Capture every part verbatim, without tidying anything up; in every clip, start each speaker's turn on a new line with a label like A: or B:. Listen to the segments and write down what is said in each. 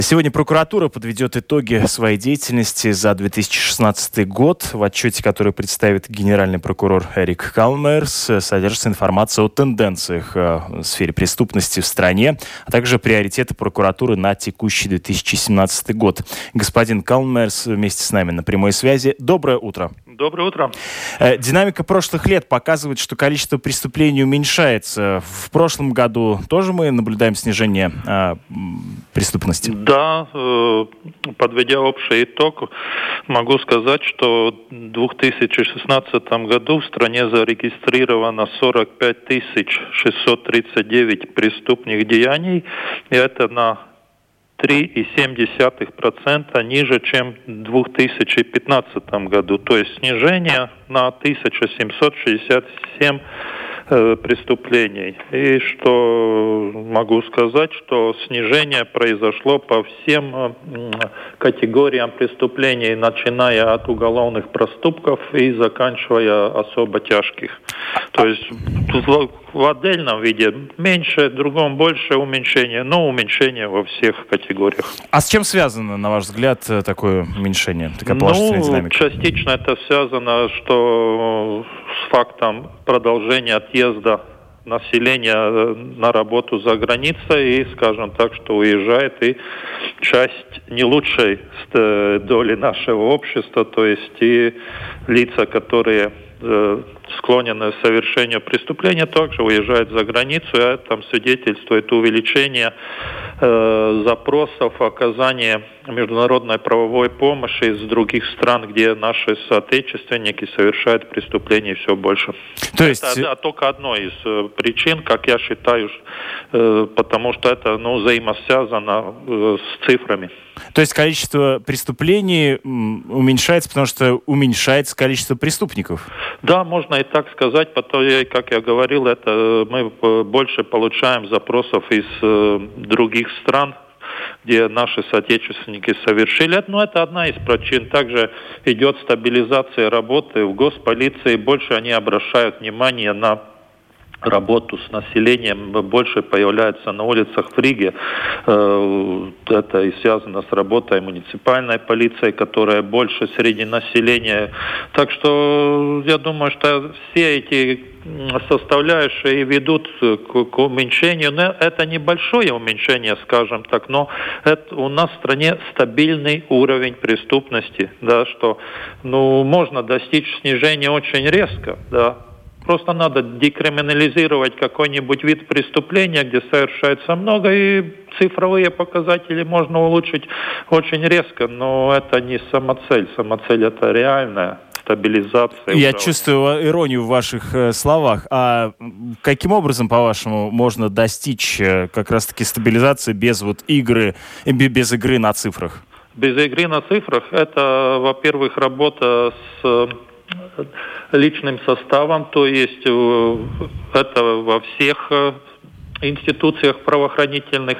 A: Сегодня прокуратура подведет итоги своей деятельности за две тысячи шестнадцатый год. В отчете, который представит генеральный прокурор Эрик Калмерс, содержится информация о тенденциях в сфере преступности в стране, а также приоритеты прокуратуры на текущий две тысячи семнадцатый год. Господин Калмерс вместе с нами на прямой связи. Доброе утро.
B: Доброе утро.
A: Динамика прошлых лет показывает, что количество преступлений уменьшается. В прошлом году тоже мы наблюдаем снижение э, преступности?
B: Да, э, подведя общий итог, могу сказать, что в две тысячи шестнадцатом году в стране зарегистрировано сорок пять тысяч шестьсот тридцать девять преступных деяний, и это на три целых семь десятых процента ниже, чем в две тысячи пятнадцатом году. То есть снижение на тысяча семьсот шестьдесят семь э, преступлений. И что могу сказать, что снижение произошло по всем э, категориям преступлений, начиная от уголовных проступков и заканчивая особо тяжких. То есть в отдельном виде меньше, в другом больше уменьшение, но уменьшение во всех категориях.
A: А с чем связано, на ваш взгляд, такое уменьшение, такая положительная
B: ну,
A: динамика?
B: Частично это связано что с фактом продолжения отъезда населения на работу за границей, и, скажем так, что уезжает и часть не лучшей доли нашего общества, то есть и лица, которые склонены к совершению преступления, также уезжают за границу, и это свидетельствует увеличение э, запросов оказания международной правовой помощи из других стран, где наши соотечественники совершают преступления все больше.
A: То есть...
B: Это только одной из э, причин, как я считаю, э, потому что это ну, взаимосвязано э, с цифрами.
A: То есть количество преступлений уменьшается, потому что уменьшается количество преступников?
B: Да, можно и так сказать, потому как я говорил, это мы больше получаем запросов из э, других стран, где наши соотечественники совершили. Но это одна из причин. Также идет стабилизация работы в госполиции, больше они обращают внимание на работу с населением, больше появляется на улицах в Риге. Это и связано с работой муниципальной полиции, которая больше среди населения. Так что я думаю, что все эти составляющие ведут к уменьшению. Это небольшое уменьшение, скажем так, но это у нас в стране стабильный уровень преступности, да, что ну, можно достичь снижения очень резко, да. Просто надо декриминализировать какой-нибудь вид преступления, где совершается много, и цифровые показатели можно улучшить очень резко, но это не самоцель. Самоцель – это реальная стабилизация.
A: Я чувствую иронию в ваших э, словах. А каким образом, по-вашему, можно достичь э, как раз-таки стабилизации без вот игры, без игры на цифрах?
B: Без игры на цифрах – это, во-первых, работа с личным составом, то есть это во всех институциях правоохранительных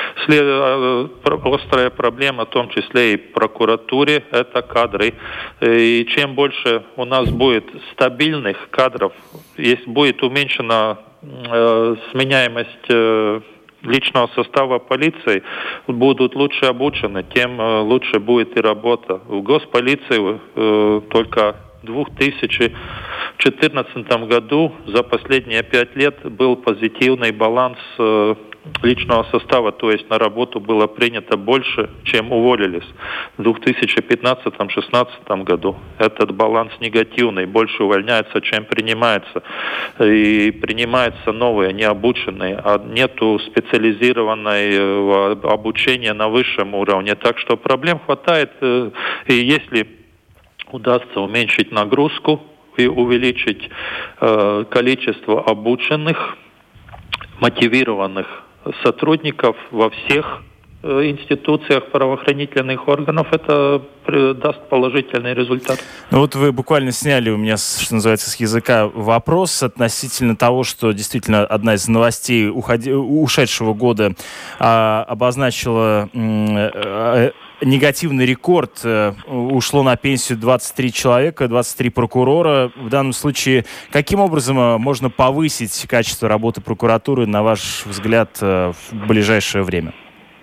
B: острая проблема, в том числе и в прокуратуре, это кадры. И чем больше у нас будет стабильных кадров, если будет уменьшена э, сменяемость э, личного состава полиции, будут лучше обучены, тем э, лучше будет и работа. В госполиции э, только в две тысячи четырнадцатом году за последние пять лет был позитивный баланс э, личного состава, то есть на работу было принято больше, чем уволились. В две тысячи пятнадцатом — две тысячи шестнадцатом году этот баланс негативный, больше увольняется, чем принимается. И принимаются новые, необученные, а нету специализированного обучения на высшем уровне. Так что проблем хватает, э, и если удастся уменьшить нагрузку и увеличить э, количество обученных, мотивированных сотрудников во всех э, институциях правоохранительных органов, это даст положительный результат.
A: Ну вот вы буквально сняли у меня, что называется, с языка вопрос относительно того, что действительно одна из новостей уходи... ушедшего года а, обозначила м- негативный рекорд. Ушло на пенсию двадцать три человека, двадцать три прокурора. В данном случае, каким образом можно повысить качество работы прокуратуры, на ваш взгляд, в ближайшее время?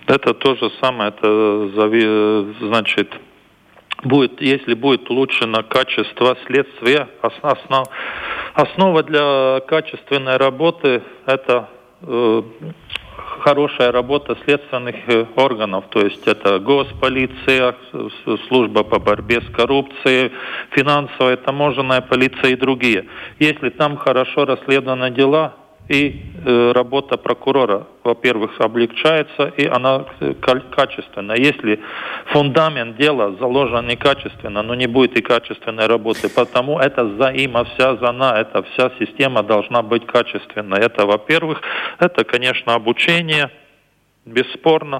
B: Это то же самое, это значит, будет, если будет улучшено качество следствия, основ, основа для качественной работы это э, хорошая работа следственных органов, то есть это госполиция, служба по борьбе с коррупцией, финансовая, таможенная полиция и другие. Если там хорошо расследованы дела, и э, работа прокурора, во-первых, облегчается, и она качественная. Если фундамент дела заложен некачественно, но не будет и качественной работы, потому это взаимосвязано, эта вся система должна быть качественной. Это, во-первых, это, конечно, обучение, бесспорно.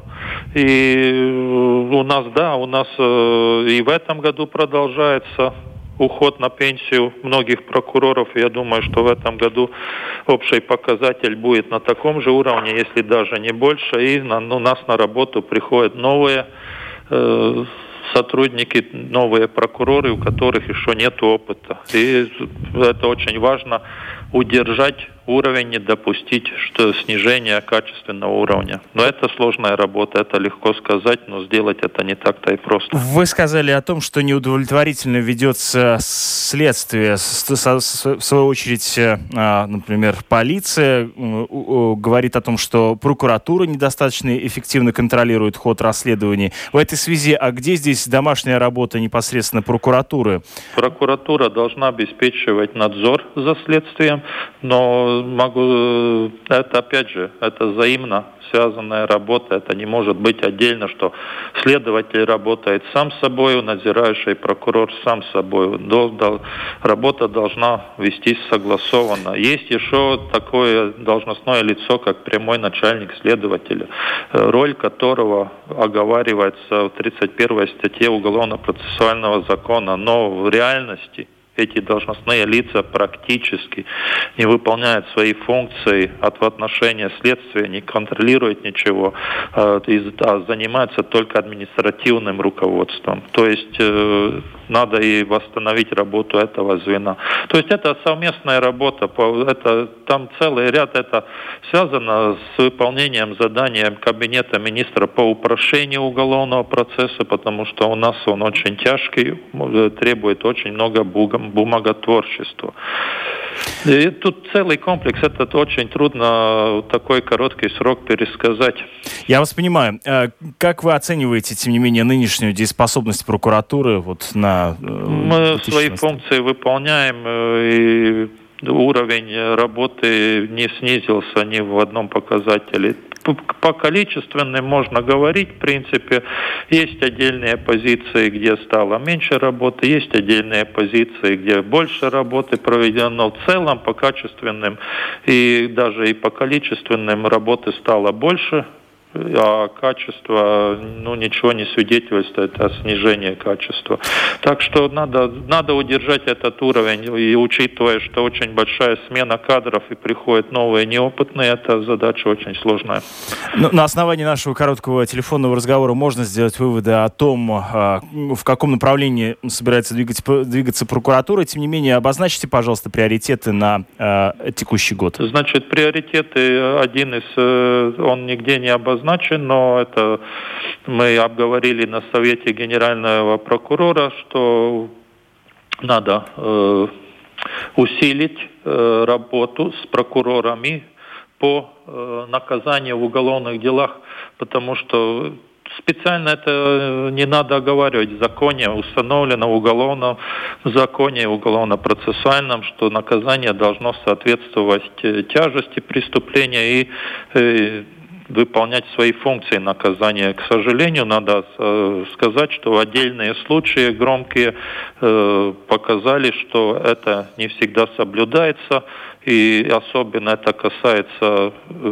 B: И у нас, да, у нас э, и в этом году продолжается уход на пенсию многих прокуроров. Я думаю, что в этом году общий показатель будет на таком же уровне, если даже не больше. И на, ну, у нас на работу приходят новые э, сотрудники, новые прокуроры, у которых еще нет опыта. И это очень важно удержать уровень, не допустить что снижения качественного уровня. Но это сложная работа, это легко сказать, но сделать это не так-то и просто.
A: Вы сказали о том, что неудовлетворительно ведется следствие. В свою очередь, например, полиция говорит о том, что прокуратура недостаточно эффективно контролирует ход расследований. В этой связи, а где здесь домашняя работа непосредственно прокуратуры?
B: Прокуратура должна обеспечивать надзор за следствием, но могу, это опять же, это взаимно связанная работа, это не может быть отдельно, что следователь работает сам с собой, надзирающий прокурор сам с собой. Работа должна вестись согласованно. Есть еще такое должностное лицо, как прямой начальник следователя, роль которого оговаривается в тридцать первой статье Уголовно-процессуального закона, но в реальности эти должностные лица практически не выполняют свои функции от в отношении следствия, не контролируют ничего, а занимаются только административным руководством. То есть э, надо и восстановить работу этого звена. То есть это совместная работа, это, там целый ряд, это связано с выполнением задания Кабинета министра по упрощению уголовного процесса, потому что у нас он очень тяжкий, требует очень много бумаготворчества. И тут целый комплекс, это очень трудно в такой короткий срок пересказать.
A: Я вас понимаю. Как вы оцениваете, тем не менее, нынешнюю дееспособность прокуратуры вот на...
B: Мы свои функции выполняем, и уровень работы не снизился ни в одном показателе. По количественным можно говорить, в принципе, есть отдельные позиции, где стало меньше работы, есть отдельные позиции, где больше работы проведено. В целом по качественным и даже и по количественным работы стало больше, а качество, ну, ничего не свидетельствует о снижении качества. Так что надо, надо удержать этот уровень, и учитывая, что очень большая смена кадров и приходят новые неопытные, эта задача очень сложная.
A: Но на основании нашего короткого телефонного разговора можно сделать выводы о том, в каком направлении собирается двигаться, двигаться прокуратура. Тем не менее, обозначьте, пожалуйста, приоритеты на э, текущий год.
B: Значит, приоритеты, один из, он нигде не обозначен, но это мы обговорили на совете генерального прокурора, что надо э, усилить э, работу с прокурорами по э, наказанию в уголовных делах, потому что специально это не надо оговаривать. В законе установлено, в уголовном законе, уголовно-процессуальном, что наказание должно соответствовать тяжести преступления и э, выполнять свои функции наказания. К сожалению, надо э, сказать, что отдельные случаи громкие э, показали, что это не всегда соблюдается, и особенно это касается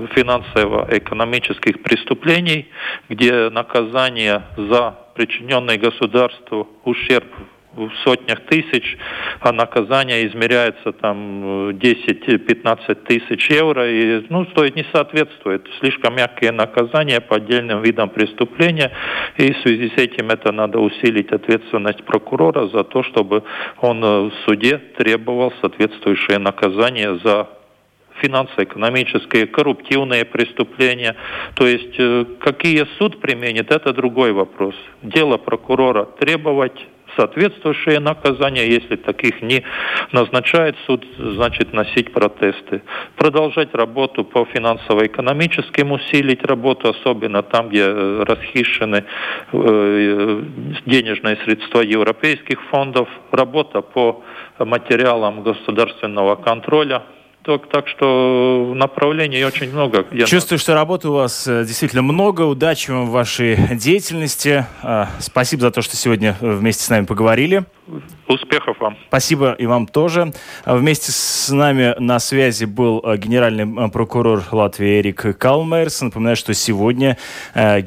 B: финансово-экономических преступлений, где наказание за причиненный государству ущерб в сотнях тысяч, а наказание измеряется там десять-пятнадцать тысяч евро, и, ну, стоит не соответствует. Слишком мягкие наказания по отдельным видам преступления, и в связи с этим это надо усилить ответственность прокурора за то, чтобы он в суде требовал соответствующее наказание за финансово-экономические, коррупционные преступления. То есть какие суд применит, это другой вопрос. Дело прокурора требовать соответствующие наказания, если таких не назначает суд, значит носить протесты. Продолжать работу по финансово-экономическим, усилить работу, особенно там, где расхищены э, денежные средства европейских фондов, работа по материалам государственного контроля. Так, так что направлений очень много. Я
A: Чувствую, что работы у вас действительно много. Удачи вам в вашей деятельности. Спасибо за то, что сегодня вместе с нами поговорили.
B: Успехов вам.
A: Спасибо и вам тоже. Вместе с нами на связи был генеральный прокурор Латвии Эрик Калмерс. Напоминаю, что сегодня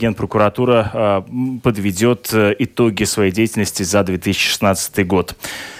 A: Генпрокуратура подведет итоги своей деятельности за две тысячи шестнадцатый год.